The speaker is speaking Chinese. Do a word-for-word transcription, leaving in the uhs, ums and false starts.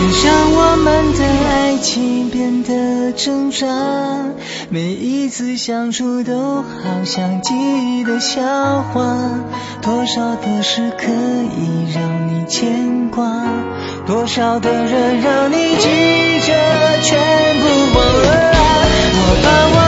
让我们的爱情变得挣扎，每一次相处都好像记忆的笑话，多少的事可以让你牵挂，多少的人让你记着全部忘了啊，我把我